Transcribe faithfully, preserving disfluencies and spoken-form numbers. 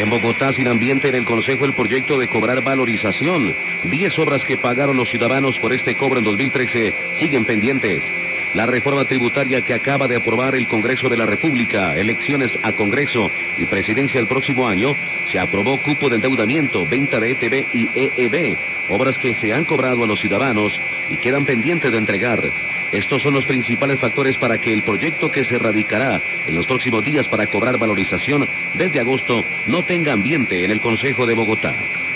En Bogotá, sin ambiente en el Consejo, el proyecto de cobrar valorización. Diez obras que pagaron los ciudadanos por este cobro en dos mil trece siguen pendientes. La reforma tributaria que acaba de aprobar el Congreso de la República, elecciones a Congreso y presidencia el próximo año, se aprobó cupo de endeudamiento, venta de E T B y E E B, obras que se han cobrado a los ciudadanos y quedan pendientes de entregar. Estos son los principales factores para que el proyecto que se radicará en los próximos días para cobrar valorización desde agosto no tenga ambiente en el Consejo de Bogotá.